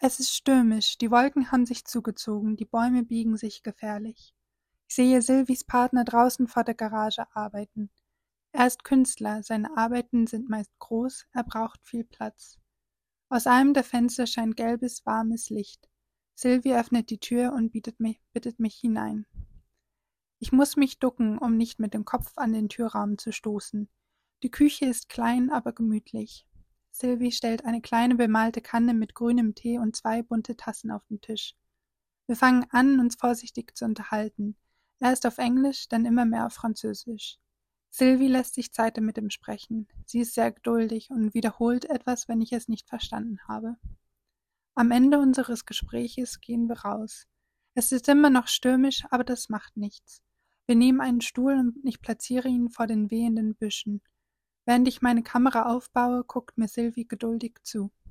Es ist stürmisch, die Wolken haben sich zugezogen, die Bäume biegen sich gefährlich. Ich sehe Silvis Partner draußen vor der Garage arbeiten. Er ist Künstler, seine Arbeiten sind meist groß, er braucht viel Platz. Aus einem der Fenster scheint gelbes, warmes Licht. Sylvie öffnet die Tür und bittet mich hinein. Ich muss mich ducken, um nicht mit dem Kopf an den Türrahmen zu stoßen. Die Küche ist klein, aber gemütlich. Sylvie stellt eine kleine bemalte Kanne mit grünem Tee und 2 bunte Tassen auf den Tisch. Wir fangen an, uns vorsichtig zu unterhalten. Erst auf Englisch, dann immer mehr auf Französisch. Sylvie lässt sich Zeit mit dem Sprechen. Sie ist sehr geduldig und wiederholt etwas, wenn ich es nicht verstanden habe. Am Ende unseres Gespräches gehen wir raus. Es ist immer noch stürmisch, aber das macht nichts. Wir nehmen einen Stuhl und ich platziere ihn vor den wehenden Büschen. Während ich meine Kamera aufbaue, guckt mir Sylvie geduldig zu.